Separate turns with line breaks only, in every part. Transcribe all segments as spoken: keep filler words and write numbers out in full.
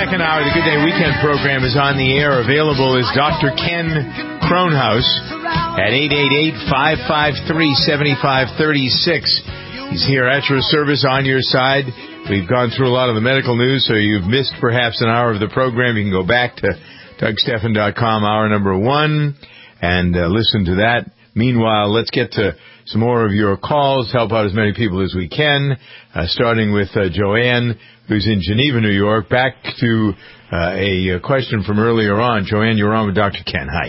second hour of the Good Day Weekend program is on the air. Available is Doctor Ken Kronhaus at eight eight eight, five five three, seven five three six. He's here at your service, on your side. We've gone through a lot of the medical news, so you've missed perhaps an hour of the program. You can go back to Doug Stephan dot com, hour number one, and uh, listen to that. Meanwhile, let's get to some more of your calls, help out as many people as we can, uh, starting with uh, Joanne, who's in Geneva, New York. Back to uh, a question from earlier on. Joanne, you're on with Doctor Ken. Hi.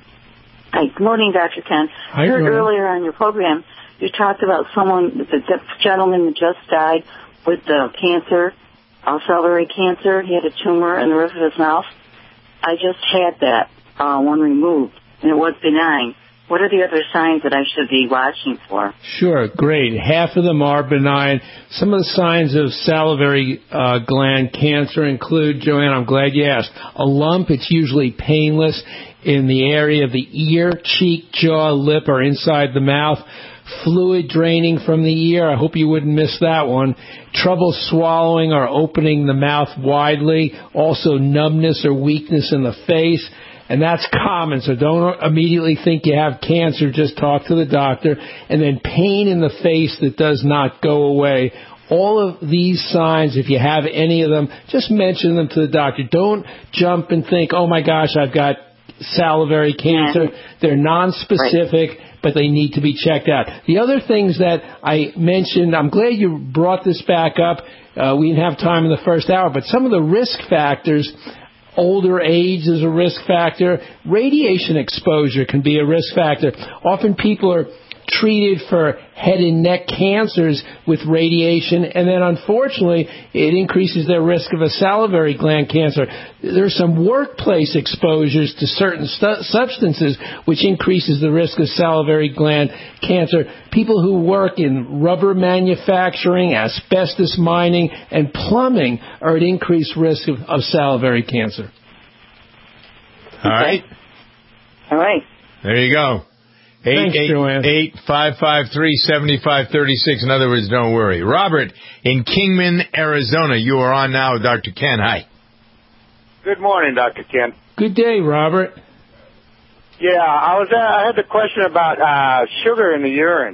Hi. Good morning, Doctor Ken.
Hi,
I heard
Joanne.
earlier on your program you talked about someone, the gentleman that just died with the cancer, uh, salivary cancer. He had a tumor in the roof of his mouth. I just had that uh, one removed, and it was benign. What are the other signs that I should be watching for?
Sure, great. Half of them are benign. Some of the signs of salivary uh, gland cancer include, Joanne, I'm glad you asked, a lump. It's usually painless in the area of the ear, cheek, jaw, lip, or inside the mouth. Fluid draining from the ear. I hope you wouldn't miss that one. Trouble swallowing or opening the mouth widely. Also numbness or weakness in the face. And that's common, so don't immediately think you have cancer. Just talk to the doctor. And then pain in the face that does not go away. All of these signs, if you have any of them, just mention them to the doctor. Don't jump and think, oh, my gosh, I've got salivary cancer. They're nonspecific, right, but they need to be checked out. The other things that I mentioned, I'm glad you brought this back up. Uh, we didn't have time in the first hour, but some of the risk factors. Older age is a risk factor. Radiation exposure can be a risk factor. Often people are treated for head and neck cancers with radiation, and then unfortunately it increases their risk of a salivary gland cancer. There's some workplace exposures to certain stu- substances which increases the risk of salivary gland cancer. People who work in rubber manufacturing, asbestos mining, and plumbing are at increased risk of, of salivary cancer.
All right.
All right.
There you go. Eight eight eight five five three seventy five thirty six. In other words, don't worry. Robert in Kingman, Arizona. You are on now, Doctor Ken. Hi.
Good morning, Doctor Ken.
Good day, Robert.
Yeah, I was. Uh, I had the question about uh, sugar in the urine.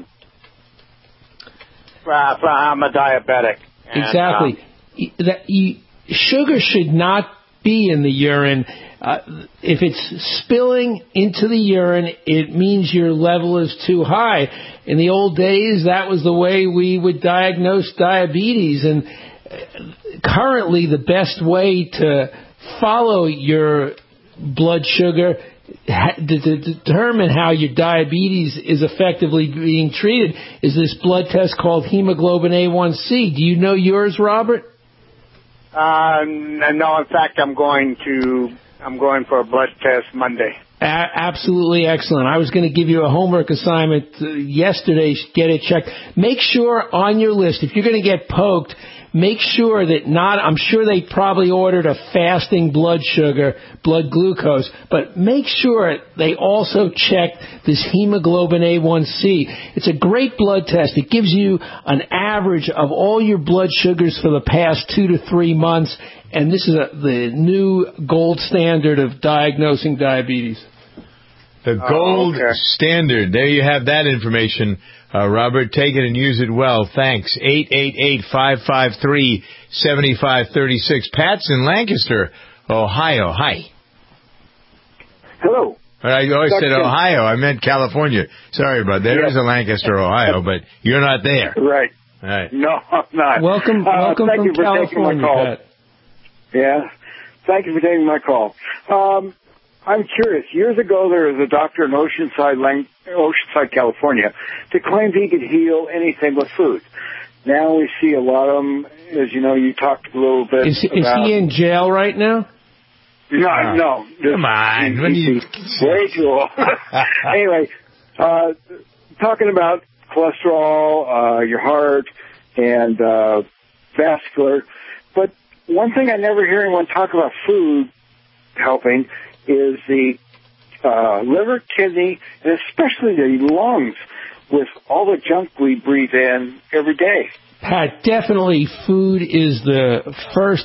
Uh, I'm a diabetic. And,
exactly. Um, that you, sugar should not be in the urine. Uh, if it's spilling into the urine, it means your level is too high. In the old days, that was the way we would diagnose diabetes. And currently, the best way to follow your blood sugar to, to determine how your diabetes is effectively being treated is this blood test called hemoglobin A one C. Do you know yours, Robert?
Uh, no, in fact, I'm going to... I'm going for a blood test Monday.
A- absolutely excellent. I was going to give you a homework assignment uh, yesterday. Get it checked. Make sure on your list, if you're going to get poked, make sure that not, I'm sure they probably ordered a fasting blood sugar, blood glucose, but make sure they also check this hemoglobin A one C. It's a great blood test. It gives you an average of all your blood sugars for the past two to three months. And this is a, the new gold standard of diagnosing diabetes.
The gold oh, okay. standard. There you have that information, uh, Robert. Take it and use it well. Thanks. eight eight eight, five five three, seven five three six. Pat's in Lancaster, Ohio. Hi.
Hello.
I always Doctor said Ohio. I meant California. Sorry about that. There yeah. is a Lancaster, Ohio, but you're not there.
Right.
Right.
No, I'm not.
Welcome,
uh,
welcome
thank
from
you for
California,
taking my call.
Pat.
Yeah. Thank you for taking my call. Um, I'm curious. Years ago, there was a doctor in Oceanside, Lang- Oceanside, California, that claimed he could heal anything with food. Now we see a lot of them. As you know, you talked a little bit
is,
about...
Is he in jail right now?
No,
uh,
no.
Come on. When you...
Way too old. Anyway, uh, talking about cholesterol, uh, your heart, and uh, vascular. But one thing I never hear anyone talk about food helping is the uh, liver, kidney, and especially the lungs with all the junk we breathe in every day.
Pat, definitely food is the first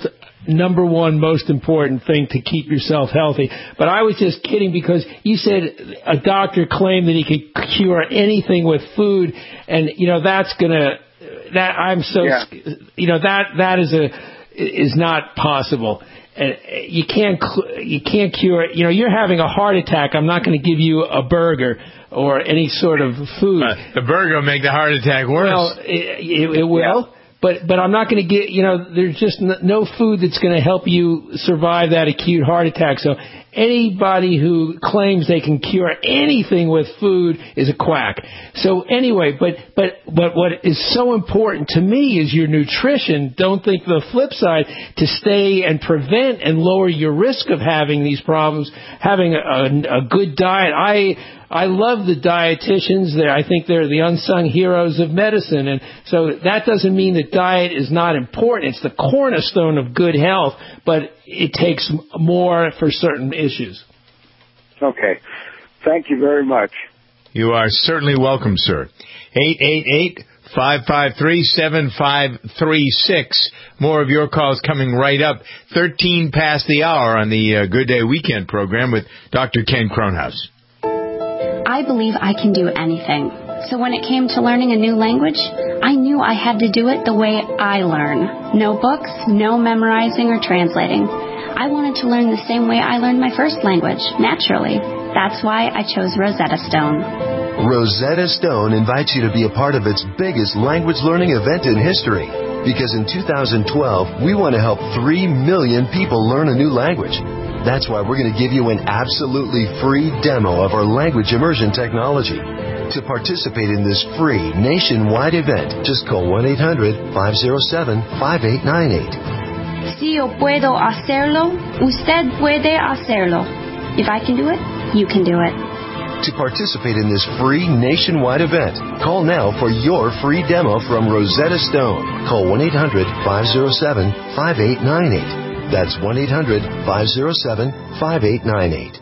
number one most important thing to keep yourself healthy. But I was just kidding because you said a doctor claimed that he could cure anything with food, and you know that's gonna that I'm so
Yeah.
you know that that is a is not possible. And you can't you can't cure. You know, you're having a heart attack. I'm not going to give you a burger or any sort of food.
Uh, the burger will make the heart attack worse.
Well, it, it, it will.
Yeah.
But but I'm not going to get, you know, there's just n- no food that's going to help you survive that acute heart attack. So anybody who claims they can cure anything with food is a quack. So anyway, but but but what is so important to me is your nutrition. Don't think the flip side, to stay and prevent and lower your risk of having these problems, having a, a, a good diet. I I love the dietitians. They're, I think they're the unsung heroes of medicine. And so that doesn't mean that diet is not important. It's the cornerstone of good health, but it takes more for certain issues.
Okay. Thank you very much.
You are certainly welcome, sir. eight eight eight, five five three, seven five three six. More of your calls coming right up. thirteen past the hour on the uh, Good Day Weekend program with Doctor Ken Kronhaus.
I believe I can do anything. So when it came to learning a new language, I knew I had to do it the way I learn. No books, no memorizing or translating. I wanted to learn the same way I learned my first language, naturally. That's why I chose Rosetta Stone.
Rosetta Stone invites you to be a part of its biggest language learning event in history. Because in two thousand twelve, we want to help three million people learn a new language. That's why we're going to give you an absolutely free demo of our language immersion technology. To participate in this free nationwide event, just call one eight hundred, five oh seven, five eight nine eight.
Si yo puedo hacerlo, usted puede hacerlo. If I can do it, you can do it.
To participate in this free nationwide event, call now for your free demo from Rosetta Stone. Call one eight hundred, five oh seven, five eight nine eight. That's one eight hundred, five oh seven, five eight nine eight.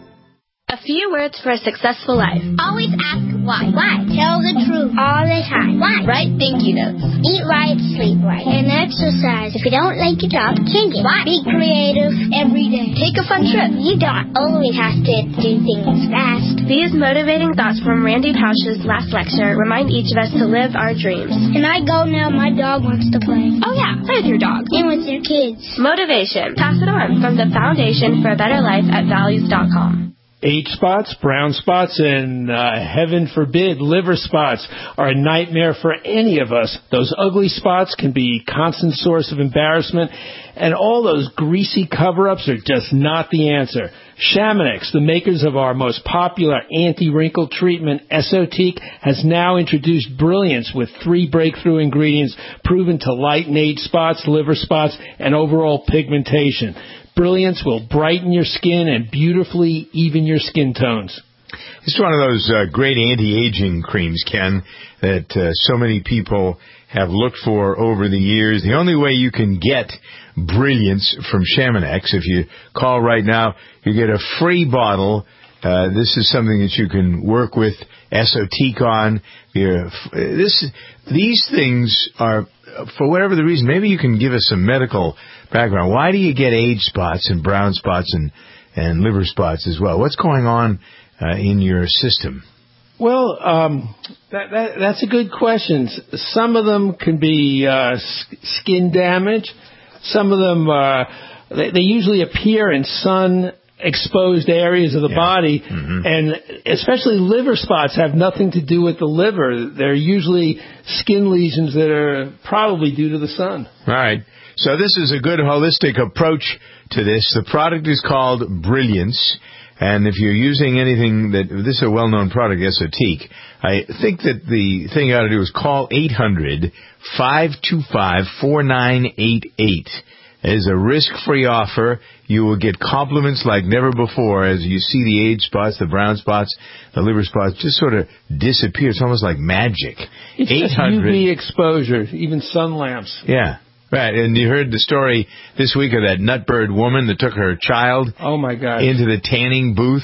A few words for a successful life.
Always ask why. Why? Tell the truth all the time. Why?
Write thank you notes.
Eat right, sleep right, and exercise. If you don't like your job, change it. Why? Be creative every day.
Take a fun trip.
You don't always have to do things fast.
These motivating thoughts from Randy Pausch's last lecture remind each of us to live our dreams.
Can I go now? My dog wants to play.
Oh yeah, play with your dog.
And with your kids.
Motivation. Pass it on from the Foundation for a Better Life at values dot com.
Age spots, brown spots, and uh, heaven forbid, liver spots are a nightmare for any of us. Those ugly spots can be a constant source of embarrassment, and all those greasy cover-ups are just not the answer. Chamonix, the makers of our most popular anti-wrinkle treatment, Esotique, has now introduced Brilliance with three breakthrough ingredients proven to lighten age spots, liver spots, and overall pigmentation. Brilliance will brighten your skin and beautifully even your skin tones.
It's one of those uh, great anti-aging creams, Ken, that uh, so many people have looked for over the years. The only way you can get Brilliance from Chamonix, if you call right now, you get a free bottle. Uh, this is something that you can work with Esotique on. You're, this, these things are, for whatever the reason, maybe you can give us some medical background. Why do you get age spots and brown spots and, and liver spots as well? What's going on uh, in your system?
Well, um, that, that, that's a good question. Some of them can be uh, skin damage. Some of them, uh, they, they usually appear in sun exposed areas of the yeah. body, mm-hmm. and especially liver spots have nothing to do with the liver. They're usually skin lesions that are probably due to the sun.
Right. So this is a good holistic approach to this. The product is called Brilliance, and if you're using anything that, this is a well-known product, Esotique, I think that the thing you ought to do is call eight hundred, five two five, four nine eight eight. It is a risk-free offer. You will get compliments like never before as you see the age spots, the brown spots, the liver spots just sort of disappear. It's almost like magic.
It's just U V exposure, even sun lamps.
Yeah. Right, and you heard the story this week of that nutbird woman that took her child
oh my God.
into the tanning booth.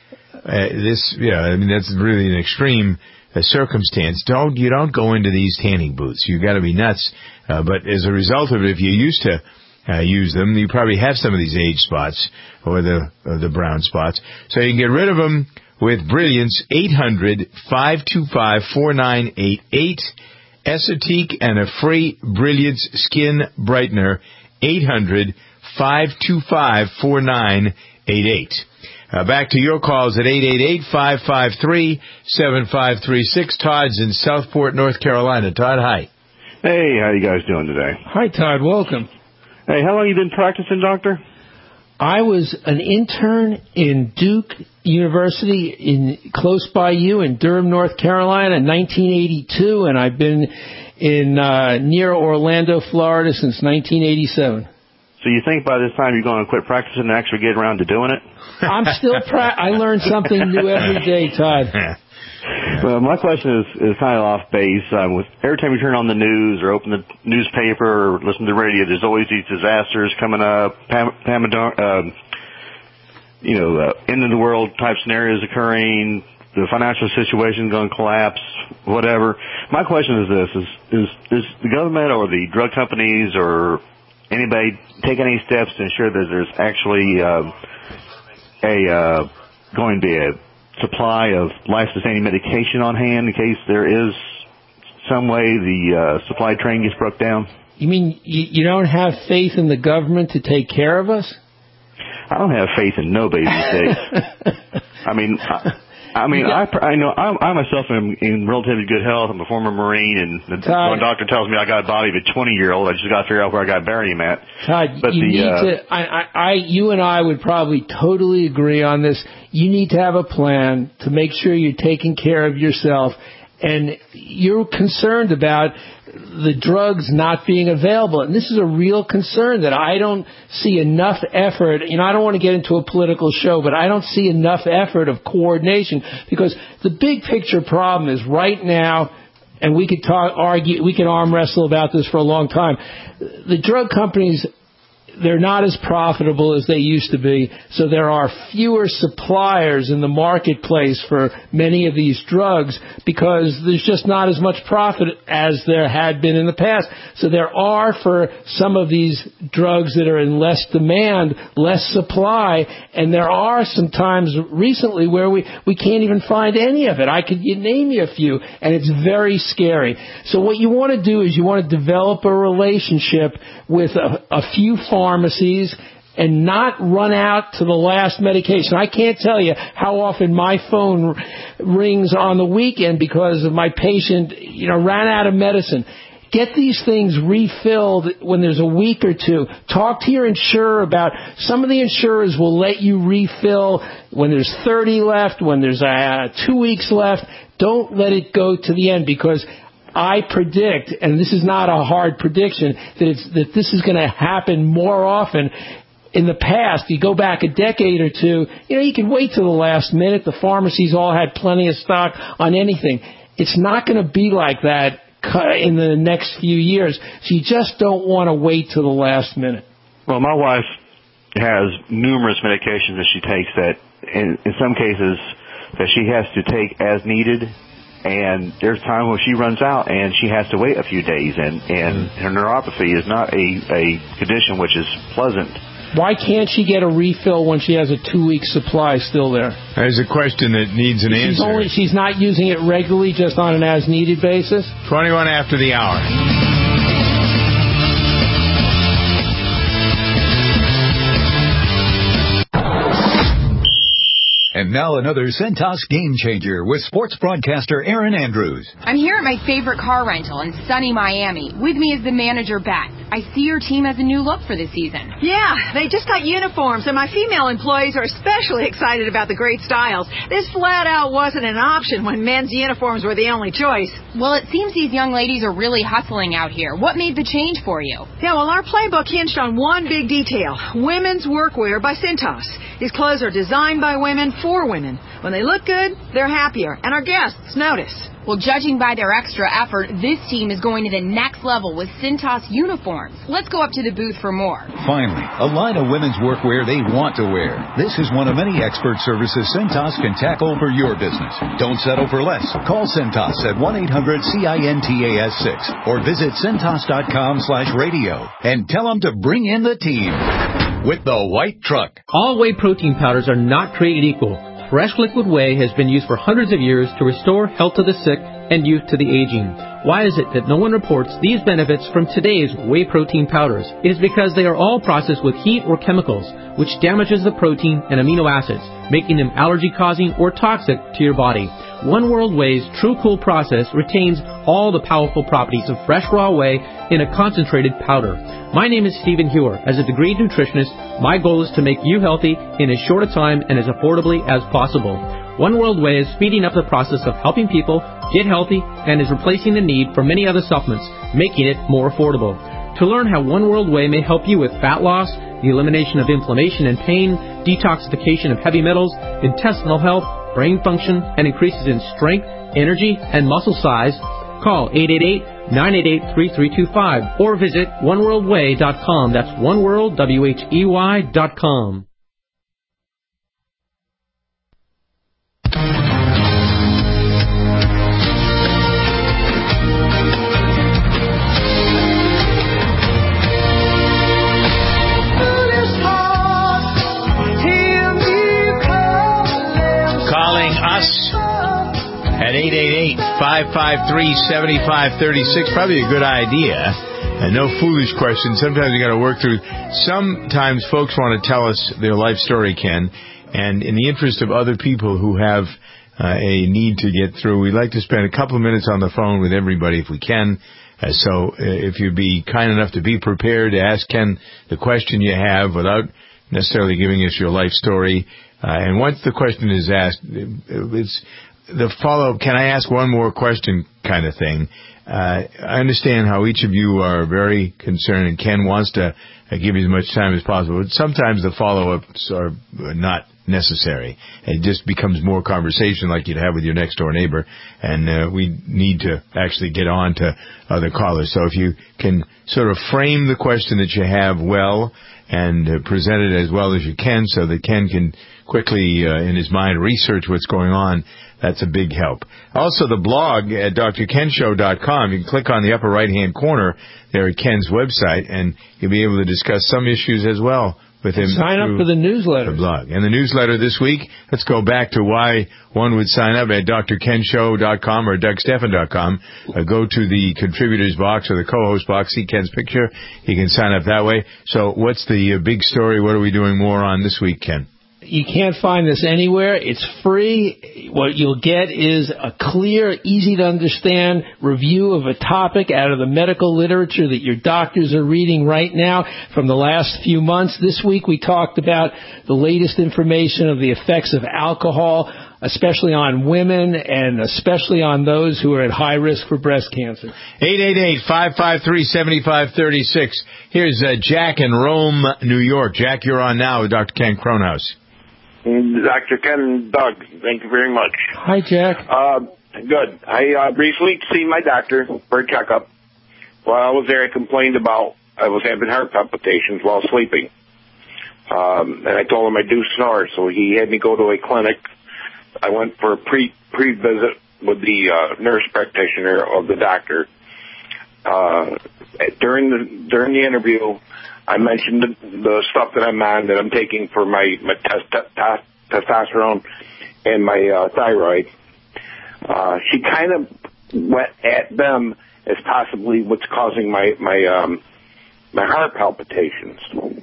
Uh, this, yeah, I mean, that's really an extreme uh, circumstance. Don't, you don't go into these tanning booths. You've got to be nuts. Uh, but as a result of it, if you used to uh, use them. You probably have some of these age spots or the or the brown spots. So you can get rid of them with Brilliance. Eight hundred, five two five, four nine eight eight. Esotique and a free Brilliance Skin Brightener. Eight hundred, five two five, four nine eight eight. Uh, back to your calls at eight eight eight, five five three, seven five three six. Todd's in Southport, North Carolina. Todd, hi.
Hey, how you guys doing today?
Hi, Todd. Welcome.
Hey, how long you been practicing, doctor?
I was an intern in Duke University in close by you in Durham, North Carolina in nineteen eighty-two, and I've been in uh, near Orlando, Florida since nineteen eighty-seven.
So you think by this time you're going to quit practicing and actually get around to doing it?
I'm still pra- I learn something new every day, Todd.
Well, my question is, is kind of off base. Um, with every time you turn on the news or open the newspaper or listen to the radio, there's always these disasters coming up, Pam- Pamador- um, you know, uh, end of the world type scenarios occurring, the financial situation going to collapse, whatever. My question is this: is is is the government or the drug companies or anybody take any steps to ensure that there's actually uh, a uh, going to be a supply of life-sustaining medication on hand in case there is some way the uh, supply train gets broke down?
You mean you, you don't have faith in the government to take care of us?
I don't have faith in nobody these days. I mean, I, I mean, I, I know I, I myself am in relatively good health. I'm a former Marine, and the
Todd,
one doctor tells me I got a body of a twenty-year-old. I just got to figure out where I got to bury him at.
Todd,
but
you
the,
need
uh,
to. I, I, I, you and I would probably totally agree on this. You need to have a plan to make sure you're taking care of yourself, and you're concerned about the drugs not being available. And this is a real concern that I don't see enough effort. You know, I don't want to get into a political show, but I don't see enough effort of coordination, because the big picture problem is right now, and we could talk, argue, we can arm wrestle about this for a long time. The drug companies, they're not as profitable as they used to be, so there are fewer suppliers in the marketplace for many of these drugs because there's just not as much profit as there had been in the past. So there are, for some of these drugs that are in less demand, less supply, and there are some times recently where we, we can't even find any of it. I could name you a few, and it's very scary. So what you want to do is you want to develop a relationship with a, a few pharmacies and not run out to the last medication. I can't tell you how often my phone rings on the weekend because of my patient, you know, ran out of medicine. Get these things refilled when there's a week or two. Talk to your insurer about, some of the insurers will let you refill when there's thirty left, when there's uh, two weeks left. Don't let it go to the end, because I predict, and this is not a hard prediction, that it's, that this is going to happen more often. In the past, you go back a decade or two, you know, you can wait till the last minute. The pharmacies all had plenty of stock on anything. It's not going to be like that in the next few years. So you just don't want to wait till the last minute.
Well, my wife has numerous medications that she takes that, in, in some cases, that she has to take as needed. And there's time when she runs out and she has to wait a few days. And, and her neuropathy is not a, a condition which is pleasant.
Why can't she get a refill when she has a two-week supply still there?
There's a question that needs an
she's
answer.
Only, she's not using it regularly, just on an as-needed basis?
twenty-one after the hour.
And now another Centos Game Changer with sports broadcaster Erin Andrews.
I'm here at my favorite car rental in sunny Miami. With me is the manager, Beth. I see your team has a new look for this season.
Yeah, they just got uniforms, and my female employees are especially excited about the great styles. This flat out wasn't an option when men's uniforms were the only choice.
Well, it seems these young ladies are really hustling out here. What made the change for you?
Yeah, well, our playbook hinged on one big detail: women's workwear by Centos. These clothes are designed by women for women. When they look good, they're happier, and our guests notice.
Well, judging by their extra effort, this team is going to the next level with Cintas uniforms. Let's go up to the booth for more.
Finally, a line of women's workwear they want to wear. This is one of many expert services Cintas can tackle for your business. Don't settle for less. Call Cintas at one eight hundred C I N T A S six or visit Cintas.com slash radio and tell them to bring in the team with the white truck.
All whey protein powders are not created equal. Fresh liquid whey has been used for hundreds of years to restore health to the sick and youth to the aging. Why is it that no one reports these benefits from today's whey protein powders? It is because they are all processed with heat or chemicals, which damages the protein and amino acids, making them allergy-causing or toxic to your body. One World Whey's True Cool process retains all the powerful properties of fresh raw whey in a concentrated powder. My name is Stephen Hewer. As a degreed nutritionist, my goal is to make you healthy in as short a time and as affordably as possible. One World Whey is speeding up the process of helping people get healthy and is replacing the need for many other supplements, making it more affordable. To learn how One World Whey may help you with fat loss, the elimination of inflammation and pain, detoxification of heavy metals, intestinal health, brain function, and increases in strength, energy, and muscle size, call eight eight eight, nine eight eight, three three two five or visit one world whey dot com. That's oneworld, W H E Y dot com.
Calling us at eight eight eight, five five three, seven five three six. Probably a good idea. And no foolish questions. Sometimes you got to work through. Sometimes folks want to tell us their life story, Ken. And in the interest of other people who have uh, a need to get through, we'd like to spend a couple of minutes on the phone with everybody if we can. Uh, so uh, if you'd be kind enough to be prepared to ask Ken the question you have without necessarily giving us your life story. Uh, and once the question is asked, it's the follow-up, can I ask one more question kind of thing. Uh, I understand how each of you are very concerned, and Ken wants to uh, give you as much time as possible. But sometimes the follow-ups are not necessary. It just becomes more conversation like you'd have with your next-door neighbor, and uh, we need to actually get on to other callers. So if you can sort of frame the question that you have well and uh, present it as well as you can so that Ken can quickly, uh, in his mind, research what's going on, that's a big help. Also, the blog at D R Ken Show dot com, you can click on the upper right-hand corner there at Ken's website, and you'll be able to discuss some issues as well with him.
Sign up for the newsletter.
The blog. And the newsletter this week, let's go back to why one would sign up at D R Ken Show dot com or Doug Stephan dot com. Uh, go to the contributors box or the co-host box, see Ken's picture. You can sign up that way. So what's the uh, big story? What are we doing more on this week, Ken?
You can't find this anywhere. It's free. What you'll get is a clear, easy-to-understand review of a topic out of the medical literature that your doctors are reading right now from the last few months. This week we talked about the latest information of the effects of alcohol, especially on women and especially on those who are at high risk for breast cancer.
eight eight eight, five five three, seven five three six. Here's uh, Jack in Rome, New York. Jack, you're on now with Doctor Ken Kronhaus.
Doctor Ken, Doug, thank you very much.
Hi, Jack.
Uh, good. I uh, recently seen my doctor for a checkup. While I was there, I complained about I was having heart palpitations while sleeping. Um, and I told him I do snore, so he had me go to a clinic. I went for a pre, pre-visit with the uh, nurse practitioner of the doctor. Uh, during the during the interview, I mentioned the, the stuff that I'm on, that I'm taking for my, my test, test, testosterone and my uh, thyroid. Uh, she kind of went at them as possibly what's causing my my um, my heart palpitations.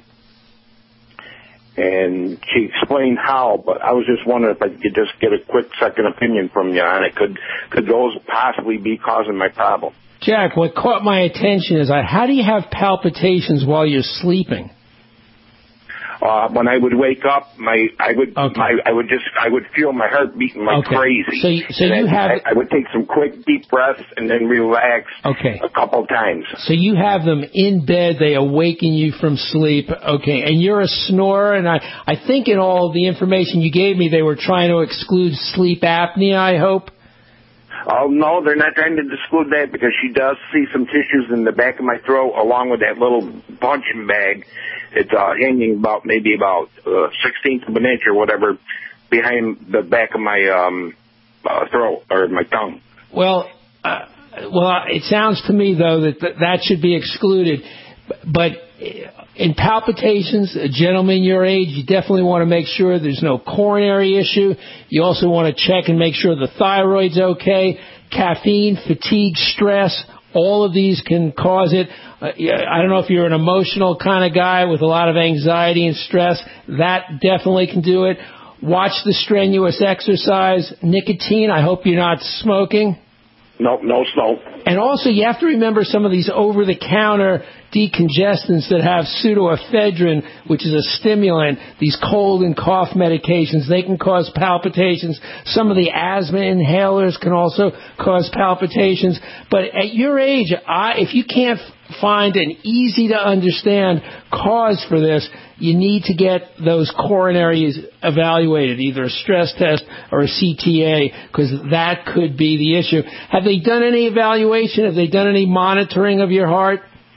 And she explained how, but I was just wondering if I could just get a quick second opinion from you on it. Could could those possibly be causing my problem?
Jack, what caught my attention is uh, how do you have palpitations while you're sleeping?
Uh, when I would wake up, my I would
okay.
my I would just I would feel my heart beating like
okay.
crazy.
So, you, so
and
you
I,
have
I, I would take some quick deep breaths and then relax.
Okay.
A couple times.
So you have them in bed. They awaken you from sleep. Okay. And you're a snorer. And I I think in all the information you gave me, they were trying to exclude sleep apnea. I hope.
Oh, no, they're not trying to exclude that because she does see some tissues in the back of my throat along with that little punching bag. It's uh, hanging about maybe about uh, sixteenth of an inch or whatever behind the back of my um, uh, throat or my tongue.
Well, uh, well, it sounds to me, though, that th- that should be excluded. But in palpitations, a gentleman your age, you definitely want to make sure there's no coronary issue. You also want to check and make sure the thyroid's okay. Caffeine, fatigue, stress, all of these can cause it. Uh, I don't know if you're an emotional kind of guy with a lot of anxiety and stress. That definitely can do it. Watch the strenuous exercise. Nicotine, I hope you're not smoking.
Nope, no smoke.
And also, you have to remember some of these over-the-counter decongestants that have pseudoephedrine, which is a stimulant, these cold and cough medications. They can cause palpitations. Some of the asthma inhalers can also cause palpitations. But at your age, I, if you can't find an easy-to-understand cause for this, you need to get those coronaries evaluated, either a stress test or a C T A, because that could be the issue. Have they done any evaluation? Have they done any monitoring of your heart?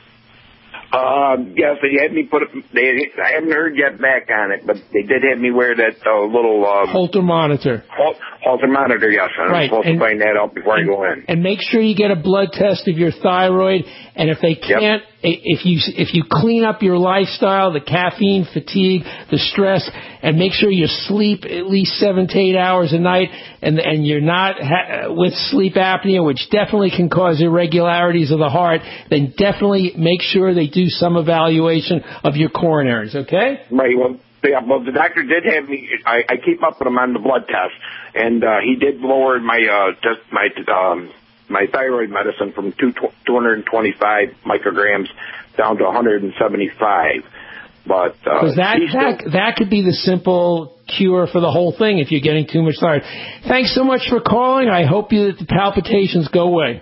Uh, yes, they had me put it, they, I haven't heard yet back on it, but they did have me wear that uh, little... Um,
Holter monitor.
Hol- Holter monitor, yes. I'm
right.
supposed
and,
to find that out before
and,
I go in.
And make sure you get a blood test of your thyroid, and if they can't, yep. if you if you clean up your lifestyle, the caffeine, fatigue, the stress, and make sure you sleep at least seven to eight hours a night, and and you're not ha- with sleep apnea, which definitely can cause irregularities of the heart, then definitely make sure they do some evaluation of your coronaries, okay?
Right, well, yeah, well, the doctor did have me, I, I keep up with him on the blood test, and uh, he did lower my, uh, just my, um, my thyroid medicine from two, two hundred twenty-five micrograms down to one hundred seventy-five. But uh,
that, that,
still...
that could be the simple cure for the whole thing if you're getting too much thyroid. Thanks so much for calling. I hope you, that the palpitations go away.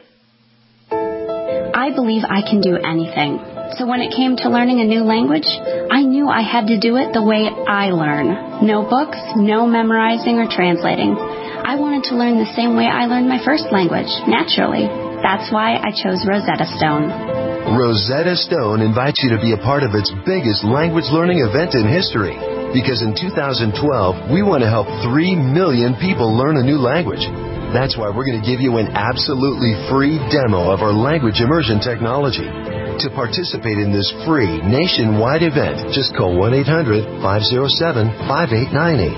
I believe I can do anything. So when it came to learning a new language, I knew I had to do it the way I learn. No books, no memorizing or translating. I wanted to learn the same way I learned my first language, naturally. That's why I chose Rosetta Stone.
Rosetta Stone invites you to be a part of its biggest language learning event in history. Because in two thousand twelve, we want to help three million people learn a new language. That's why we're going to give you an absolutely free demo of our language immersion technology. To participate in this free nationwide event, just call one eight hundred five oh seven five eight nine eight.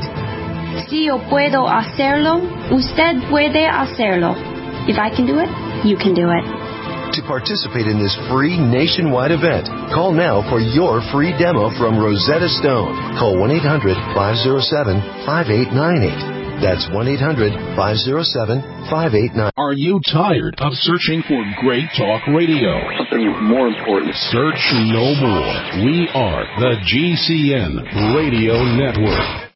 Si yo puedo hacerlo, usted puede hacerlo. If I can do it, you can do it.
To participate in this free nationwide event, call now for your free demo from Rosetta Stone. Call one eight hundred five oh seven five eight nine eight. That's one eight hundred five oh seven five eight nine eight.
Are you tired of searching for great talk radio?
Something more important.
Search no more. We are the G C N Radio Network.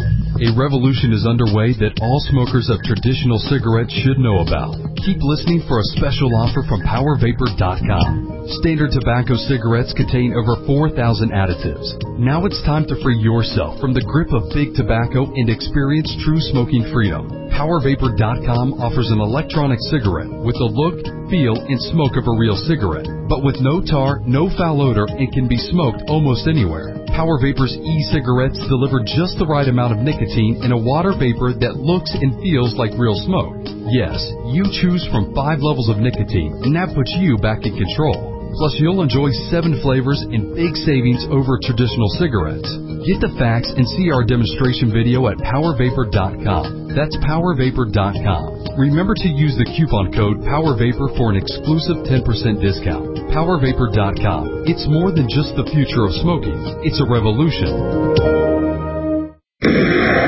A revolution is underway that all smokers of traditional cigarettes should know about. Keep listening for a special offer from power vapor dot com. Standard tobacco cigarettes contain over four thousand additives. Now it's time to free yourself from the grip of big tobacco and experience true smoking freedom. power vapor dot com offers an electronic cigarette with the look, feel, and smoke of a real cigarette, but with no tar, no foul odor, and can be smoked almost anywhere. Power Vapor's e-cigarettes deliver just the right amount of nicotine in a water vapor that looks and feels like real smoke. Yes, you choose from five levels of nicotine, and that puts you back in control. Plus, you'll enjoy seven flavors and big savings over traditional cigarettes. Get the facts and see our demonstration video at power vapor dot com. That's power vapor dot com. Remember to use the coupon code POWERVAPOR for an exclusive ten percent discount. power vapor dot com. It's more than just the future of smoking. It's a revolution.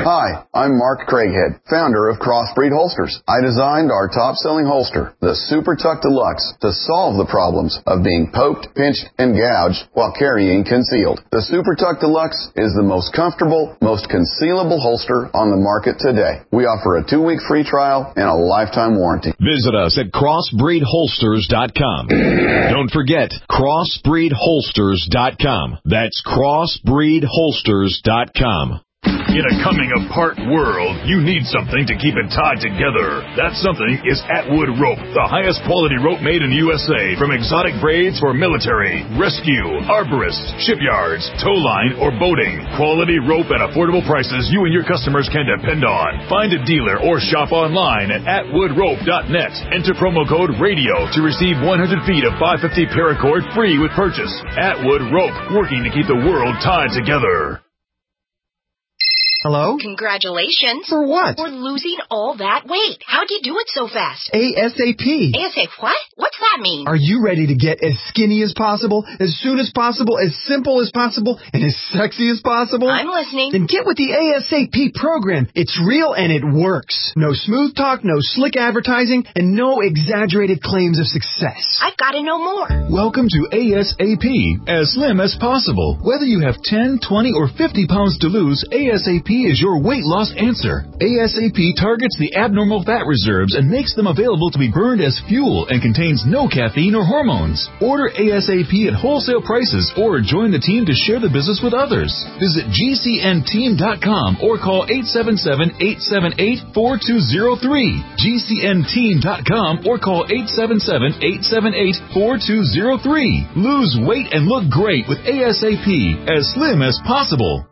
Hi, I'm Mark Craighead, founder of Crossbreed Holsters. I designed our top-selling holster, the Super Tuck Deluxe, to solve the problems of being poked, pinched, and gouged while carrying concealed. The Super Tuck Deluxe is the most comfortable, most concealable holster on the market today. We offer a two-week free trial and a lifetime warranty.
Visit us at crossbreed holsters dot com. Don't forget, crossbreed holsters dot com. That's crossbreed holsters dot com.
In a coming-apart world, you need something to keep it tied together. That something is Atwood Rope, the highest quality rope made in the U S A, from exotic braids for military, rescue, arborists, shipyards, tow line, or boating. Quality rope at affordable prices you and your customers can depend on. Find a dealer or shop online at atwood rope dot net. Enter promo code RADIO to receive one hundred feet of five fifty paracord free with purchase. Atwood Rope, working to keep the world tied together.
Hello?
Congratulations.
For what?
For losing all that weight. How'd you do it so fast?
ASAP.
ASAP what? What's that mean?
Are you ready to get as skinny as possible, as soon as possible, as simple as possible, and as sexy as possible?
I'm listening.
Then get with the ASAP program. It's real and it works. No smooth talk, no slick advertising, and no exaggerated claims of success.
I've got to know more.
Welcome to ASAP, as slim as possible. Whether you have ten, twenty, or fifty pounds to lose, ASAP is your weight loss answer. ASAP targets the abnormal fat reserves and makes them available to be burned as fuel and contains no caffeine or hormones. Order ASAP at wholesale prices or join the team to share the business with others. Visit G C N team dot com or call eight seven seven, eight seven eight, four two zero three. G C N team dot com or call eight seven seven, eight seven eight, four two zero three. Lose weight and look great with ASAP, as slim as possible.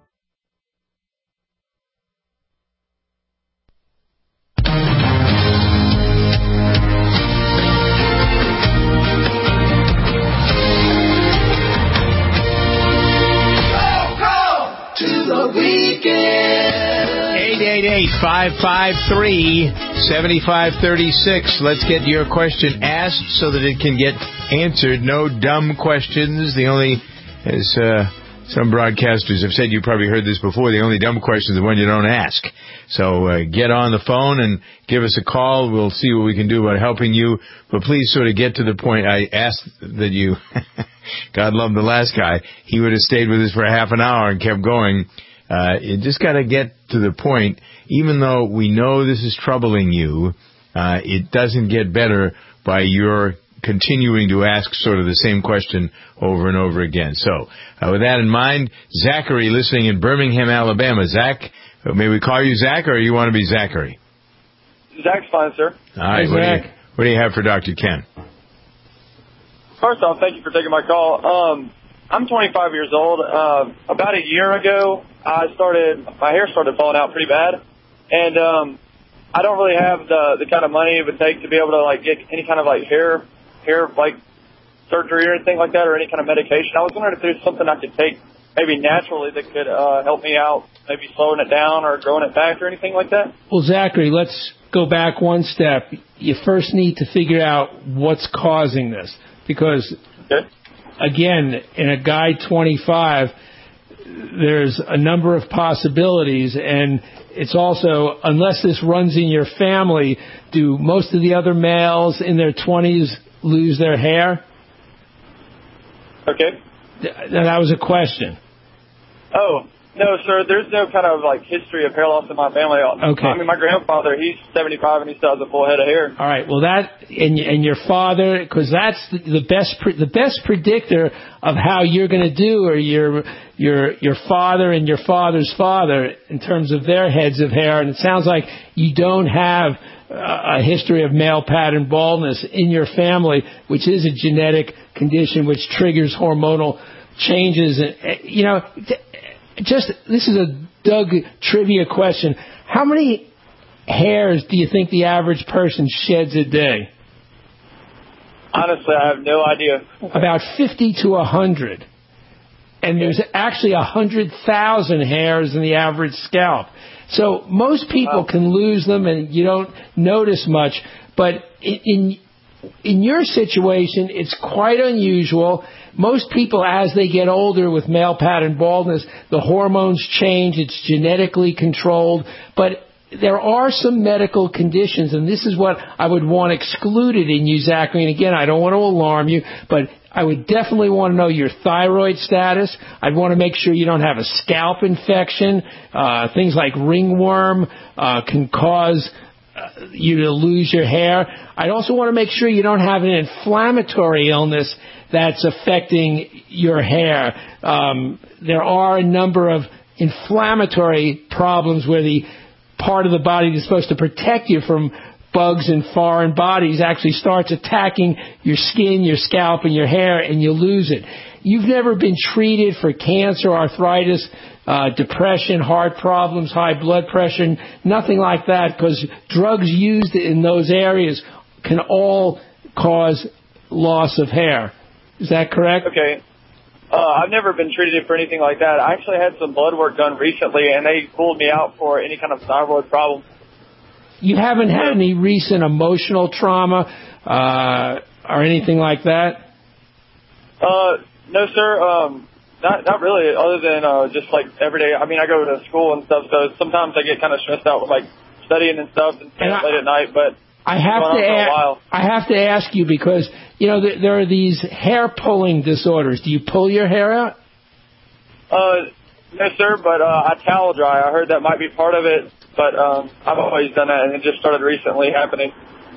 eight eight eight, five five three, seven five three six. Let's get your question asked so that it can get answered. No dumb questions. The only, as uh, some broadcasters have said, you probably heard this before, the only dumb question is the one you don't ask. So uh, get on the phone and give us a call. We'll see what we can do about helping you. But please sort of get to the point. I asked that you, God love the last guy, he would have stayed with us for half an hour and kept going. Uh, you just got to get to the point. Even though we know this is troubling you, uh, it doesn't get better by your continuing to ask sort of the same question over and over again. So, uh, with that in mind, Zachary listening in Birmingham, Alabama. Zach, may we call you Zach, or you want to be Zachary?
Zach's fine, sir.
All right.
Hey,
what,
Zach.
do you, what do you have for Doctor Ken?
First off, thank you for taking my call. Um, I'm twenty-five years old. Uh, about a year ago, I started, my hair started falling out pretty bad. And, um, I don't really have the, the kind of money it would take to be able to, like, get any kind of, like, hair, hair, like, surgery or anything like that, or any kind of medication. I was wondering if there's something I could take maybe naturally that could, uh, help me out, maybe slowing it down or growing it back or anything like that.
Well, Zachary, let's go back one step. You first need to figure out what's causing this. Because, okay. Again, in a guy twenty-five, there's a number of possibilities, and it's also, unless this runs in your family, do most of the other males in their twenties lose their hair?
Okay.
That was a question.
Oh, no, sir, there's no kind of, like, history of hair loss in my family.
Okay.
I mean, my grandfather, he's seventy-five and he still has a full head of hair.
All right. Well, that, and, and your father, because that's the, the best, the best predictor of how you're going to do, or your, your, your father and your father's father in terms of their heads of hair. And it sounds like you don't have a history of male pattern baldness in your family, which is a genetic condition which triggers hormonal changes. And, you know, just, this is a Doug trivia question. How many hairs do you think the average person sheds a day?
Honestly, I have no idea.
About fifty to one hundred. And there's actually one hundred thousand hairs in the average scalp. So most people can lose them and you don't notice much. But in in your situation, it's quite unusual. most people, as they get older with male pattern baldness, the hormones change. It's genetically controlled. But there are some medical conditions, and this is what I would want excluded in you, Zachary. And again, I don't want to alarm you, but I would definitely want to know your thyroid status. I'd want to make sure you don't have a scalp infection. Uh, things like ringworm uh, can cause uh, you to lose your hair. I'd also want to make sure you don't have an inflammatory illness that's affecting your hair. Um, there are a number of inflammatory problems where the part of the body that's supposed to protect you from bugs and foreign bodies actually starts attacking your skin, your scalp, and your hair, and you lose it. You've never been treated for cancer, arthritis, uh, depression, heart problems, high blood pressure, nothing like that, because drugs used in those areas can all cause loss of hair. Is that correct?
Okay. Uh, I've never been treated for anything like that. I actually had some blood work done recently, and they ruled me out for any kind of thyroid problem.
You haven't had any recent emotional trauma uh, or anything like that?
Uh, no, sir. Um, not not really, other than uh, just like every day. I mean, I go to school and stuff, so sometimes I get kind of stressed out with like studying and stuff and staying late at night, but
I have to ask, I have to ask you because, you know, there, there are these hair pulling disorders. Do you pull your hair out?
Uh, no, sir, but uh, I towel dry. I heard that might be part of it, but um, I've always done that, and it just started recently happening.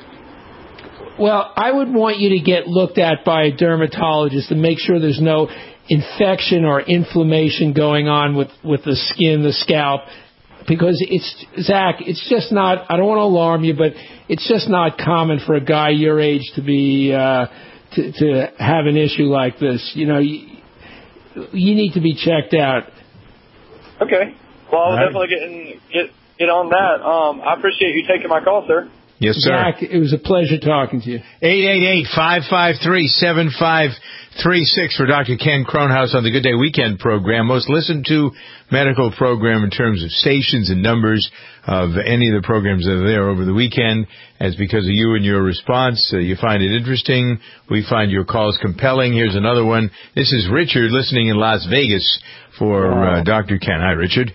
Well, I would want you to get looked at by a dermatologist to make sure there's no infection or inflammation going on with, with the skin, the scalp. Because it's, Zach, it's just not, I don't want to alarm you, but it's just not common for a guy your age to be, uh, to, to have an issue like this. You know, you, you need to be checked out.
Okay. Well, I'll
right.
definitely get, in, get, get on that. Um, I appreciate you taking my call, sir.
Yes, sir.
Zach, it was a pleasure talking to you.
eight eight eight, five five three, seven five three six for Doctor Ken Kronhaus on the Good Day Weekend program. Most listened to medical program in terms of stations and numbers of any of the programs that are there over the weekend. As because of you and your response, uh, you find it interesting. We find your calls compelling. Here's another one. This is Richard listening in Las Vegas for uh, Doctor Ken. Hi, Richard.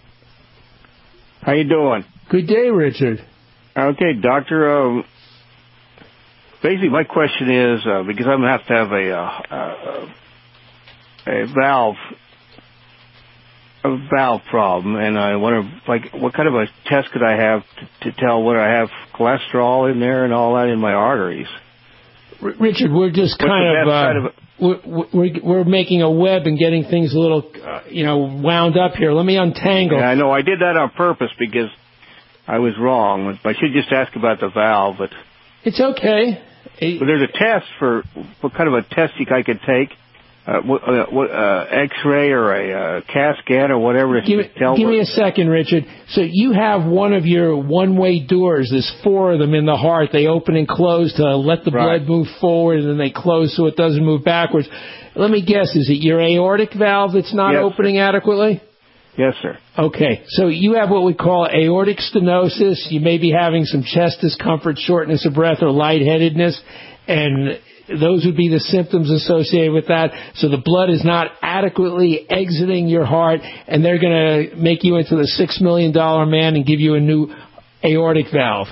How you doing?
Good day, Richard.
Okay, doctor. Uh, basically, my question is uh, because I'm gonna have to have a uh, a valve a valve problem, and I wonder, like, what kind of a test could I have to, to tell whether I have cholesterol in there and all that in my arteries?
R- Richard, we're just kind of, uh, kind of a- we're, we're we're making a web and getting things a little, uh, you know, wound up here. Let me untangle.
Yeah, I know. I did that on purpose because I was wrong. I should just ask about the valve, but
it's okay.
But there's a test for what kind of a test you I could take, uh, what, uh, what, uh, X-ray or a uh, C A T scan or whatever.
Give,
to tell
give me a second, Richard. So you have one of your one-way doors. There's four of them in the heart. They open and close to let the
right.
blood move forward, and then they close so it doesn't move backwards. Let me guess. Is it your aortic valve that's not
yes,
opening
sir.
adequately?
Yes, sir.
Okay, so you have what we call aortic stenosis. You may be having some chest discomfort, shortness of breath, or lightheadedness, and those would be the symptoms associated with that. So the blood is not adequately exiting your heart, and they're going to make you into the six million dollars man and give you a new aortic valve.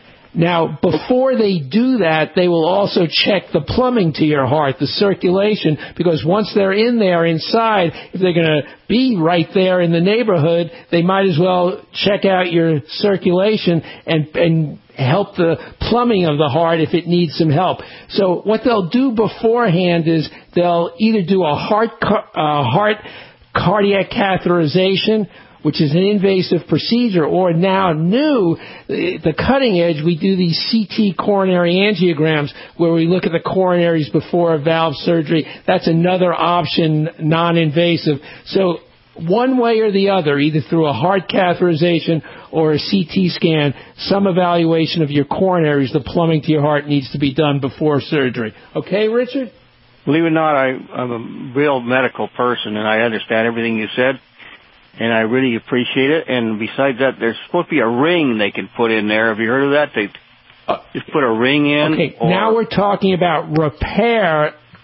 Now, before they do that, they will also check the plumbing to your heart, the circulation, because once they're in there inside, if they're going to be right there in the neighborhood, they might as well check out your circulation and, and help the plumbing of the heart if it needs some help. So what they'll do beforehand is they'll either do a heart, uh, heart cardiac catheterization, which is an invasive procedure, or now new, the cutting edge, we do these C T coronary angiograms where we look at the coronaries before a valve surgery. That's another option, non-invasive. So one way or the other, either through a heart catheterization or a C T scan, some evaluation of your coronaries, the plumbing to your heart, needs to be done before surgery. Okay, Richard?
Believe it or not, I, I'm a real medical person, and I understand everything you said. And I really appreciate it. And besides that, there's supposed to be a ring they can put in there. Have you heard of that? They just put a ring in.
Okay,
or...
now we're talking about repair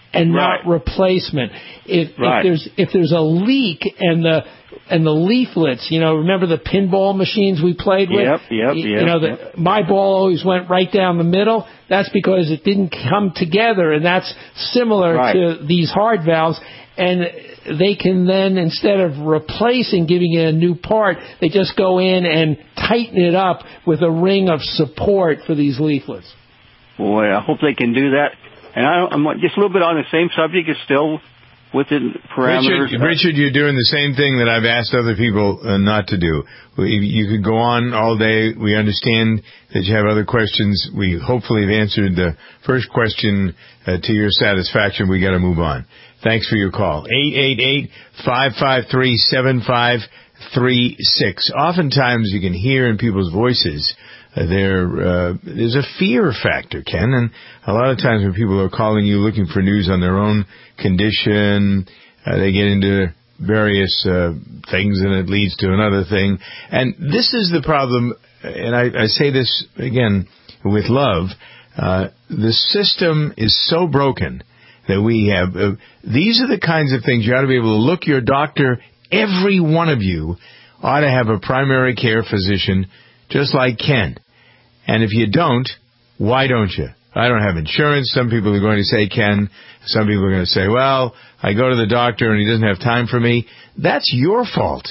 and
right.
not replacement. If,
right.
if there's if there's a leak and the and the leaflets, you know, remember the pinball machines we played with?
Yep, yep,
you,
yep.
You know, the,
yep.
my ball always went right down the middle. That's because it didn't come together, and that's similar
right.
to these hard valves. And they can then, instead of replacing, giving it a new part, they just go in and tighten it up with a ring of support for these leaflets.
Boy, I hope they can do that. And I, I'm just a little bit on the same subject. It's still within parameters.
Richard, Richard, you're doing the same thing that I've asked other people uh, not to do. We, you could go on all day. We understand that you have other questions. We hopefully have answered the first question uh, to your satisfaction. We got to move on. Thanks for your call. eight eight eight, five five three, seven five three six. Oftentimes you can hear in people's voices uh, there uh, there's a fear factor, Ken, and a lot of times when people are calling you looking for news on their own condition, uh, they get into various uh, things and it leads to another thing. And this is the problem, and I, I say this again with love, uh, the system is so broken that we have. Uh, these are the kinds of things you ought to be able to look your doctor. Every one of you ought to have a primary care physician just like Ken. And if you don't, why don't you? I don't have insurance. Some people are going to say Ken. Some people are going to say, well, I go to the doctor and he doesn't have time for me. That's your fault.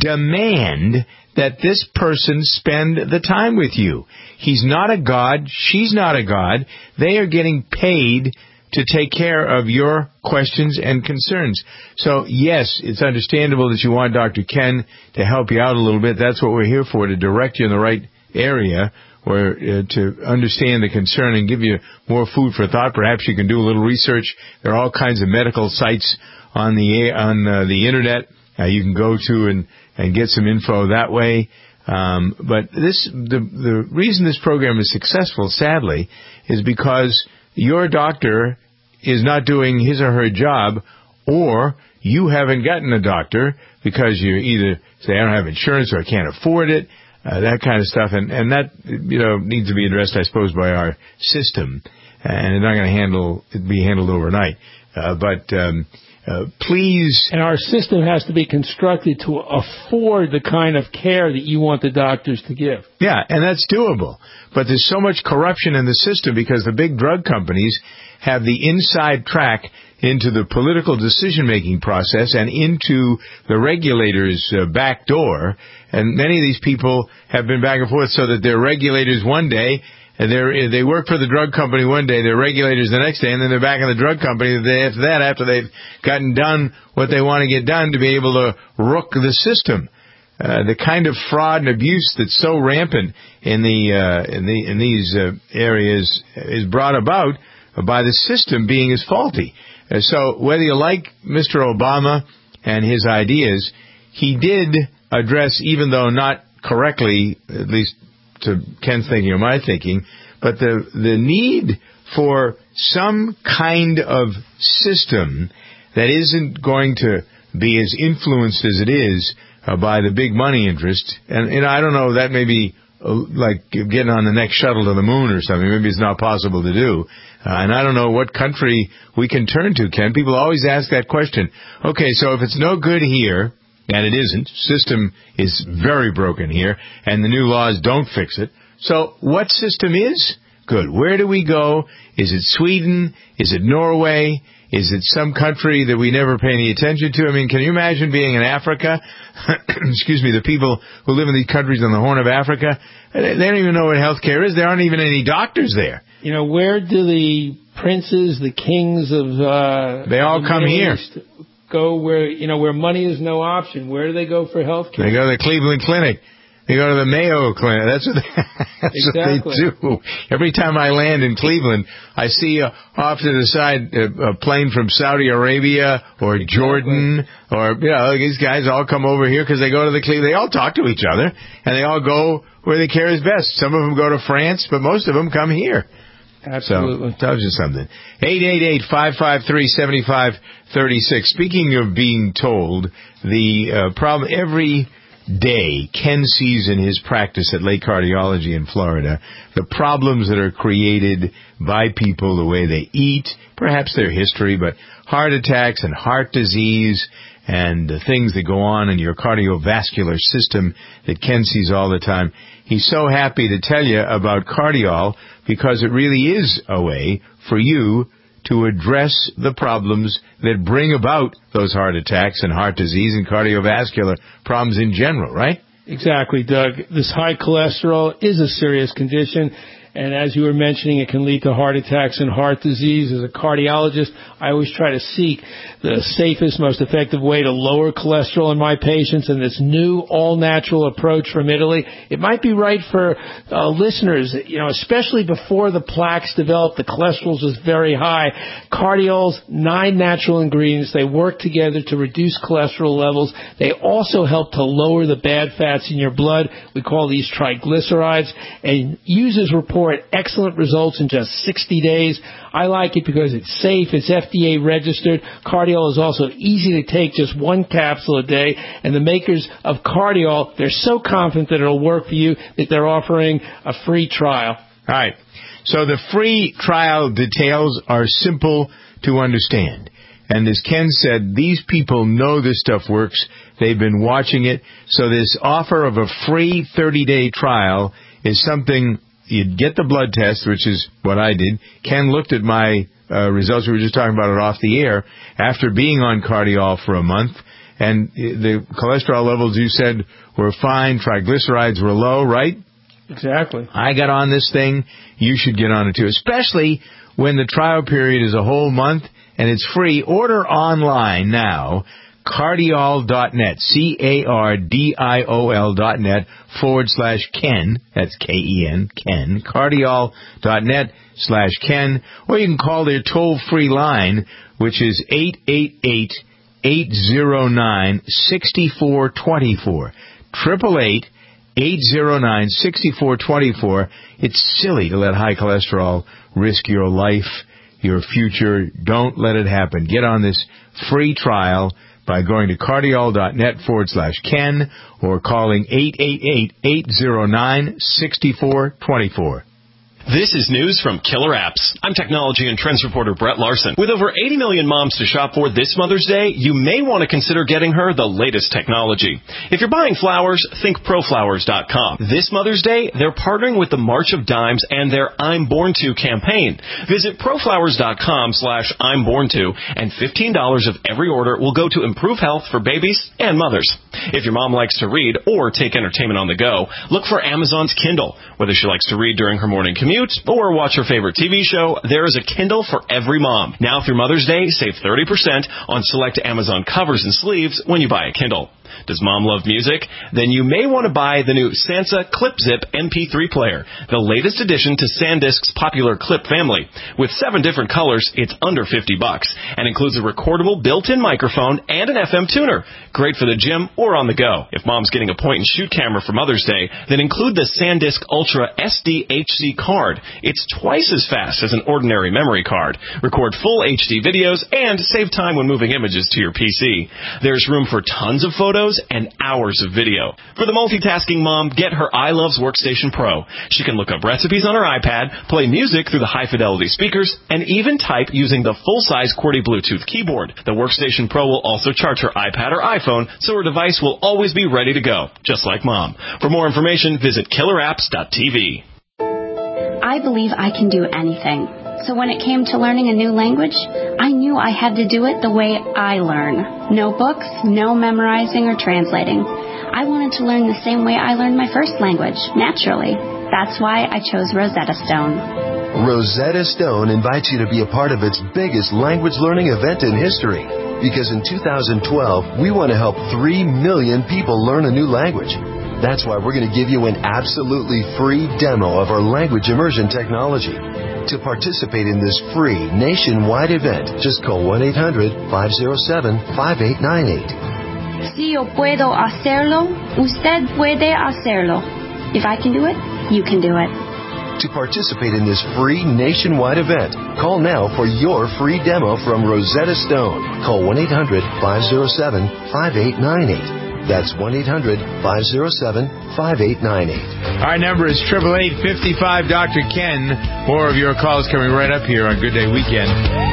Demand that this person spend the time with you. He's not a god. She's not a god. They are getting paid to take care of your questions and concerns. So, yes, it's understandable that you want Doctor Ken to help you out a little bit. That's what we're here for, to direct you in the right area, or uh, to understand the concern and give you more food for thought. Perhaps you can do a little research. There are all kinds of medical sites on the on uh, the Internet uh, you can go to and, and get some info that way. Um, but this the the reason this program is successful, sadly, is because your doctor is not doing his or her job, or you haven't gotten a doctor because you either say, I don't have insurance or I can't afford it, uh, that kind of stuff. And, and that, you know, needs to be addressed, I suppose, by our system. And it's not going to handle, be handled overnight. Uh, but, um, uh, please.
And our system has to be constructed to afford the kind of care that you want the doctors to give.
Yeah, and that's doable. But there's so much corruption in the system because the big drug companies have the inside track into the political decision-making process and into the regulators' uh, back door. And many of these people have been back and forth so that they're regulators one day, and they're, they work for the drug company one day, they're regulators the next day, and then they're back in the drug company the day after that, after they've gotten done what they want to get done to be able to rook the system. Uh, the kind of fraud and abuse that's so rampant in the uh, in the in these uh, areas is brought about by the system being as faulty. Uh, so whether you like Mister Obama and his ideas, he did address, even though not correctly, at least to Ken's thinking or my thinking, but the the need for some kind of system that isn't going to be as influenced as it is uh, by the big money interest. And, and I don't know, that may be uh, like getting on the next shuttle to the moon or something. Maybe it's not possible to do. Uh, and I don't know what country we can turn to, Ken. People always ask that question. Okay, so if it's no good here, and it isn't, system is very broken here, and the new laws don't fix it. So what system is good? Where do we go? Is it Sweden? Is it Norway? Is it some country that we never pay any attention to? I mean, can you imagine being in Africa? Excuse me, the people who live in these countries on the Horn of Africa, they don't even know what health care is. There aren't even any doctors there.
You know, where do the princes, the kings of uh
They all come here.
Go where, you know, where money is no option? Where do they go for health care?
They go to the Cleveland Clinic. They go to the Mayo Clinic. That's what they, that's
exactly.
what they do. Every time I land in Cleveland, I see uh, off to the side a, a plane from Saudi Arabia or exactly. Jordan, or, you know, these guys all come over here because they go to the Cleveland. They all talk to each other, and they all go where the care is best. Some of them go to France, but most of them come here.
Absolutely.
So, tells you something. eight eight eight, five five three, seven five three six. Speaking of being told, the uh, problem, every day Ken sees in his practice at Lake Cardiology in Florida, the problems that are created by people, the way they eat, perhaps their history, but heart attacks and heart disease and the things that go on in your cardiovascular system that Ken sees all the time. He's so happy to tell you about Cardiol because it really is a way for you to address the problems that bring about those heart attacks and heart disease and cardiovascular problems in general, right?
Exactly, Doug. This high cholesterol is a serious condition, and as you were mentioning, it can lead to heart attacks and heart disease. As a cardiologist, I always try to seek the safest, most effective way to lower cholesterol in my patients, and this new all-natural approach from Italy, it might be right for uh, listeners, you know, especially before the plaques develop, the cholesterol is very high. Cardiol's nine natural ingredients, they work together to reduce cholesterol levels. They also help to lower the bad fats in your blood. We call these triglycerides, and users report excellent results in just sixty days. I like it because it's safe, it's F D A registered. Cardiol is also easy to take, just one capsule a day. And the makers of Cardiol, they're so confident that it'll work for you that they're offering a free trial.
All right. So the free trial details are simple to understand. And as Ken said, these people know this stuff works. They've been watching it. So this offer of a free thirty-day trial is something. You'd get the blood test, which is what I did. Ken looked at my uh, results. We were just talking about it off the air. After being on Cardiol for a month, and the cholesterol levels, you said, were fine. Triglycerides were low, right?
Exactly.
I got on this thing. You should get on it, too, especially when the trial period is a whole month and it's free. Order online now. Cardiol dot net, C A R D I O L dot net forward slash Ken, that's K E N, Ken, Cardiol dot net slash Ken, or you can call their toll-free line, which is eight eight eight, eight zero nine, six four two four, eight eight eight, eight zero nine, six four two four. It's silly to let high cholesterol risk your life, your future. Don't let it happen. Get on this free trial by going to cardiol dot net forward slash Ken or calling eight eight eight, eight zero nine, six four two four.
This is news from Killer Apps. I'm technology and trends reporter Brett Larson. With over eighty million moms to shop for this Mother's Day, you may want to consider getting her the latest technology. If you're buying flowers, think pro flowers dot com. This Mother's Day, they're partnering with the March of Dimes and their I'm Born To campaign. Visit pro flowers dot com slash I'm Born To, and fifteen dollars of every order will go to improve health for babies and mothers. If your mom likes to read or take entertainment on the go, look for Amazon's Kindle. Whether she likes to read during her morning commute or watch her favorite T V show, there is a Kindle for every mom. Now through Mother's Day, save thirty percent on select Amazon covers and sleeves when you buy a Kindle. Does mom love music? Then you may want to buy the new Sansa ClipZip M P three player, the latest addition to SanDisk's popular clip family. With seven different colors, it's under fifty bucks and includes a recordable built-in microphone and an F M tuner. Great for the gym or on the go. If mom's getting a point-and-shoot camera for Mother's Day, then include the SanDisk Ultra S D H C card. It's twice as fast as an ordinary memory card. Record full H D videos and save time when moving images to your P C. There's room for tons of photos and hours of video. For the multitasking mom, get her iLoves Workstation Pro. She can look up recipes on her iPad, play music through the high-fidelity speakers, and even type using the full-size QWERTY Bluetooth keyboard. The Workstation Pro will also charge her iPad or iPhone, so her device will always be ready to go, just like mom. For more information, visit killer apps dot t v.
I believe I can do anything. So when it came to learning a new language, I knew I had to do it the way I learn. No books, no memorizing or translating. I wanted to learn the same way I learned my first language, naturally. That's why I chose Rosetta Stone.
Rosetta Stone invites you to be a part of its biggest language learning event in history. Because in two thousand twelve, we want to help three million people learn a new language. That's why we're going to give you an absolutely free demo of our language immersion technology. To participate in this free nationwide event, just call one eight hundred, five oh seven, five eight nine eight.
Si yo puedo hacerlo, usted puede hacerlo. If I can do it, you can do it.
To participate in this free nationwide event, call now for your free demo from Rosetta Stone. Call one eight hundred, five oh seven, five eight nine eight. That's one eight hundred, five oh seven, five eight nine eight.
Our number is eight eight eight, five five, Doctor Ken. More of your calls coming right up here on Good Day Weekend.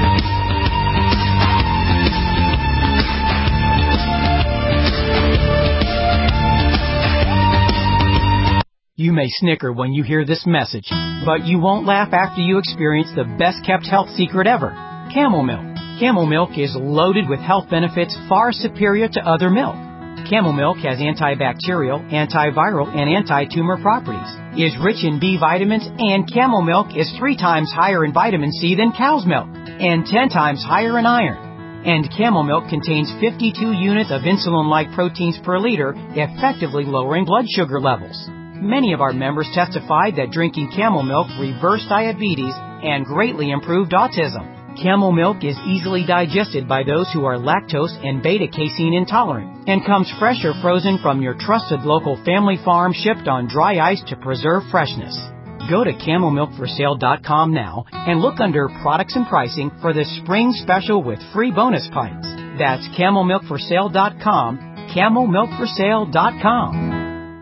You may snicker when you hear this message, but you won't laugh after you experience the best-kept health secret ever, Camel Milk. Camel Milk is loaded with health benefits far superior to other milk. Camel Milk has antibacterial, antiviral, and anti-tumor properties, is rich in B vitamins, and Camel Milk is three times higher in vitamin C than cow's milk, and ten times higher in iron. And Camel Milk contains fifty-two units of insulin-like proteins per liter, effectively lowering blood sugar levels. Many of our members testified that drinking Camel Milk reversed diabetes and greatly improved autism. Camel Milk is easily digested by those who are lactose and beta-casein intolerant and comes fresh or frozen from your trusted local family farm, shipped on dry ice to preserve freshness. Go to camel milk for sale dot com now and look under products and pricing for the spring special with free bonus pints. That's camel milk for sale dot com, camel milk for sale dot com.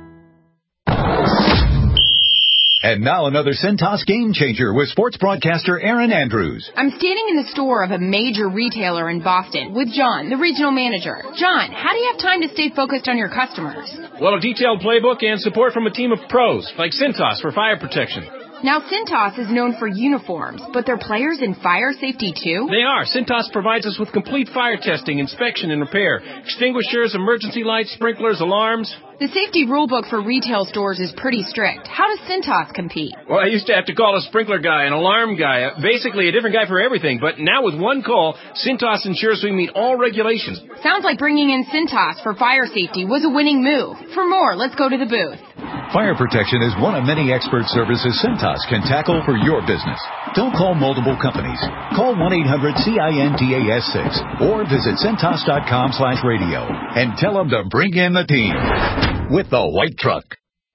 And now another Centos game changer with sports broadcaster Aaron Andrews.
I'm standing in the store of a major retailer in Boston with John, the regional manager. John, how do you have time to stay focused on your customers?
Well, a detailed playbook and support from a team of pros, like Centos for fire protection.
Now, Centos is known for uniforms, but they're players in fire safety, too?
They are. Centos provides us with complete fire testing, inspection, and repair. Extinguishers, emergency lights, sprinklers, alarms.
The safety rulebook for retail stores is pretty strict. How does Centos compete?
Well, I used to have to call a sprinkler guy, an alarm guy, basically a different guy for everything. But now with one call, Centos ensures we meet all regulations.
Sounds like bringing in Centos for fire safety was a winning move. For more, let's go to the booth.
Fire protection is one of many expert services Centos can tackle for your business. Don't call multiple companies. Call one eight hundred C I N T A S six or visit Centos dot com slash radio and tell them to bring in the team with the white truck.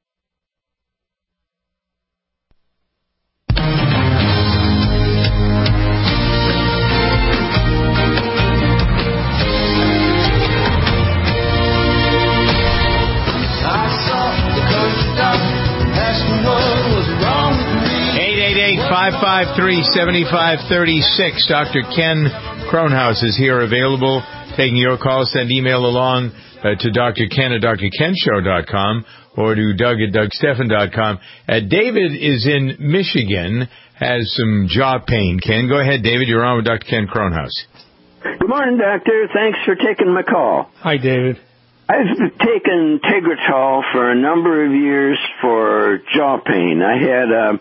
eight eight eight, five five three, seven five three six. Doctor Ken Kronhaus is here, available, taking your calls. Send email along uh, to Doctor Ken at Dr Ken Show dot com or to Doug at Doug Stephan dot com. Uh, David is in Michigan, has some jaw pain. Ken, go ahead, David. You're on with Doctor Ken Kronhaus.
Good morning, doctor. Thanks for taking my call.
Hi, David.
I've taken Tegretol for a number of years for jaw pain. I had a,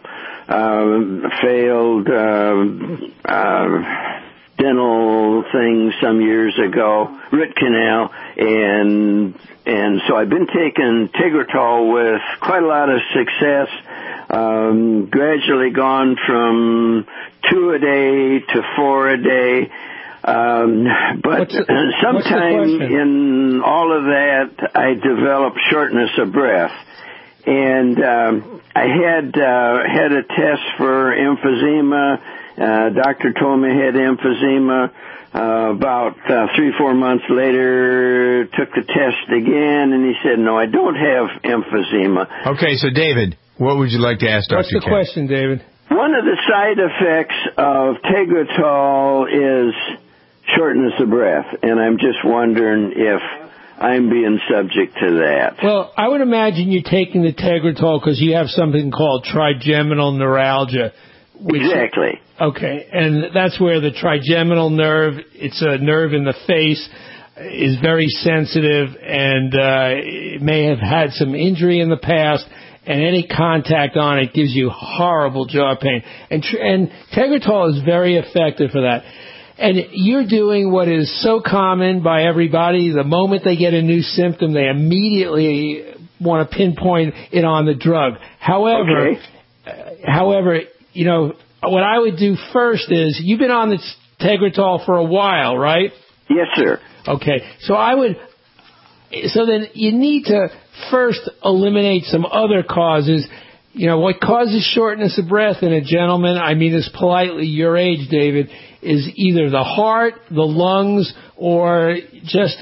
a failed uh, uh, dental thing some years ago, root canal, and and so I've been taking Tegretol with quite a lot of success. Um, gradually gone from two a day to four a day. Um, but
the,
sometime in all of that, I developed shortness of breath. And um, I had uh, had a test for emphysema. Uh, doctor told me I had emphysema. Uh, about uh, three, four months later, took the test again, and he said, no, I don't have emphysema.
Okay, so David, what would you like to ask Doctor
What's the
Ken?
question, David?
One of the side effects of Tegretol is shortness of breath, and I'm just wondering if I'm being subject to that.
Well, I would imagine you're taking the Tegretol because you have something called trigeminal neuralgia. Which,
exactly.
Okay, and that's where the trigeminal nerve, it's a nerve in the face, is very sensitive, and uh, it may have had some injury in the past, and any contact on it gives you horrible jaw pain. And, tr- and Tegretol is very effective for that. And you're doing what is so common by everybody. The moment they get a new symptom, they immediately want to pinpoint it on the drug. However,
okay.
uh, however, you know, what I would do first is, you've been on this Tegretol for a while, right?
Yes, sir.
Okay. So I would, so then you need to first eliminate some other causes. You know, what causes shortness of breath in a gentleman, I mean this politely, your age, David, is either the heart, the lungs, or just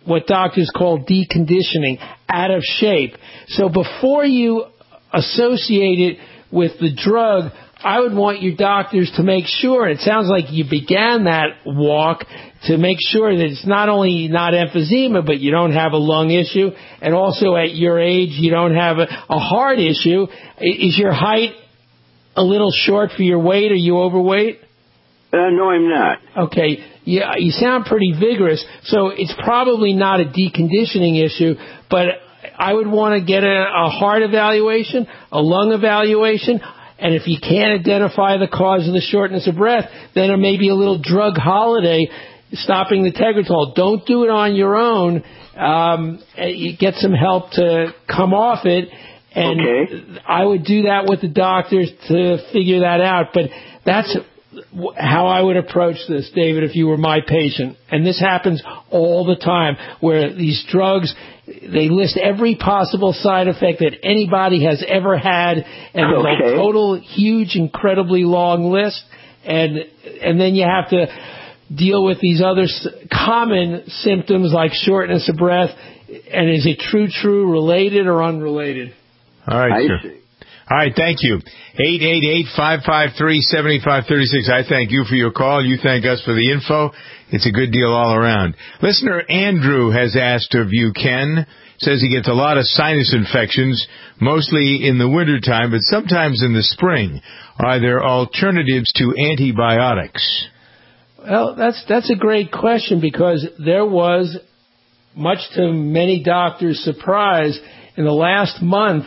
what doctors call deconditioning, out of shape. So before you associate it with the drug, I would want your doctors to make sure, it sounds like you began that walk to make sure that it's not only not emphysema, but you don't have a lung issue, and also at your age you don't have a, a heart issue. Is your height a little short for your weight? Are you overweight?
Uh, no, I'm not.
Okay. Yeah, you sound pretty vigorous, so it's probably not a deconditioning issue, but I would want to get a, a heart evaluation, a lung evaluation, and if you can't identify the cause of the shortness of breath, then it may be a little drug holiday, stopping the Tegretol. Don't do it on your own. Um, you get some help to come off it, and
okay.
I would do that with the doctors to figure that out, but that's how I would approach this, David, if you were my patient. And this happens all the time, where these drugs, they list every possible side effect that anybody has ever had, and there's
okay.
a total, huge, incredibly long list, and and then you have to deal with these other common symptoms like shortness of breath, and is it true, true, related or unrelated?
All right,
I
sir.
see.
All right, thank you. eight eight eight, five five three, seven five three six. I thank you for your call. You thank us for the info. It's a good deal all around. Listener Andrew has asked of you, Ken, says he gets a lot of sinus infections, mostly in the wintertime, but sometimes in the spring. Are there alternatives to antibiotics?
Well, that's that's a great question, because there was, much to many doctors' surprise, in the last month,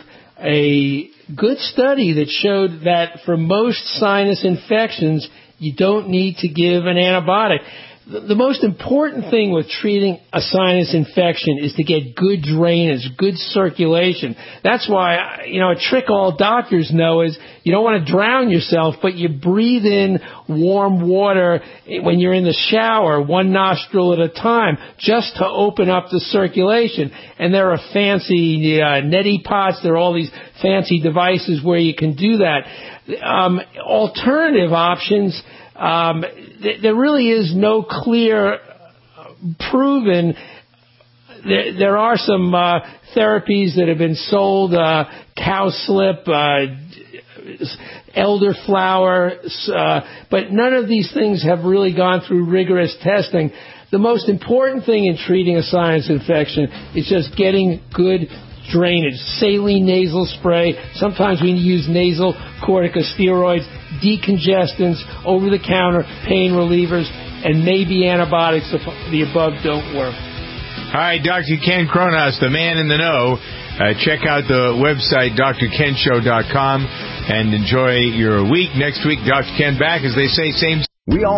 a good study that showed that for most sinus infections, you don't need to give an antibiotic. The most important thing with treating a sinus infection is to get good drainage, good circulation. That's why, you know, a trick all doctors know is you don't want to drown yourself, but you breathe in warm water when you're in the shower, one nostril at a time, just to open up the circulation. And there are fancy uh, neti pots, there are all these fancy devices where you can do that. Um, alternative options, Um, th- there really is no clear, proven. There, there are some uh, therapies that have been sold, uh, cowslip, uh, elderflower, uh, but none of these things have really gone through rigorous testing. The most important thing in treating a sinus infection is just getting good drainage, saline nasal spray. Sometimes we use nasal corticosteroids, decongestants, over-the-counter pain relievers, and maybe antibiotics if the above don't work.
All right, Doctor Ken Kronhaus, the man in the know. Uh, check out the website, D R ken show dot com, and enjoy your week. Next week, Doctor Ken back, as they say, same.
We all